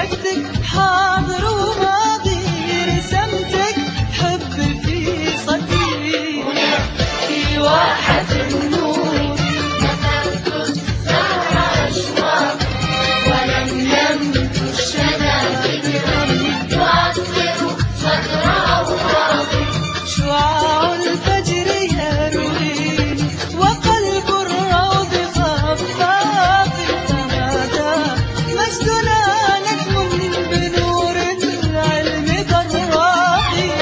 مسكتك حاضر وماضي، رسمتك حب في صدري في واحة النور، نفذت الزهر أشواق ولم يمت الشذا فكرا يعطر صدر أوراقي. شعاع الفجر يروي وقلب الروض خفاق، فهذا مجدنا نجم بنور العلم براقي.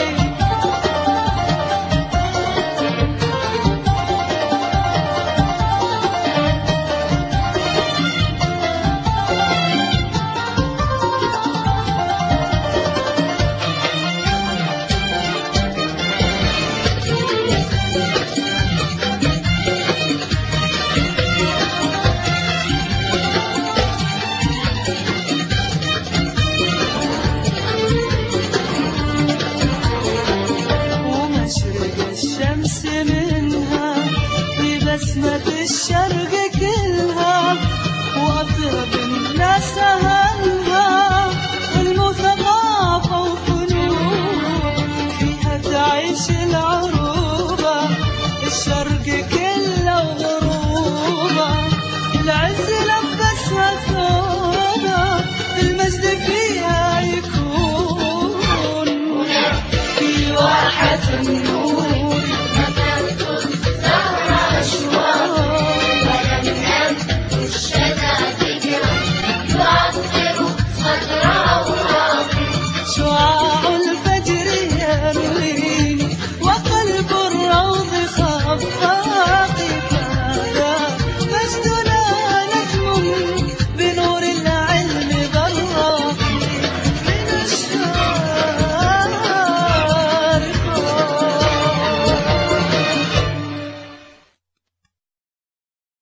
الشمس منها ببسمة الشرق كلها، وأطرب الناس أهلها علم ثقافة وفنون، فيها تعيش العروبة الشرق كله وغروبة، العز لبسها ثوبة المجد فيها يكون في واحة النور.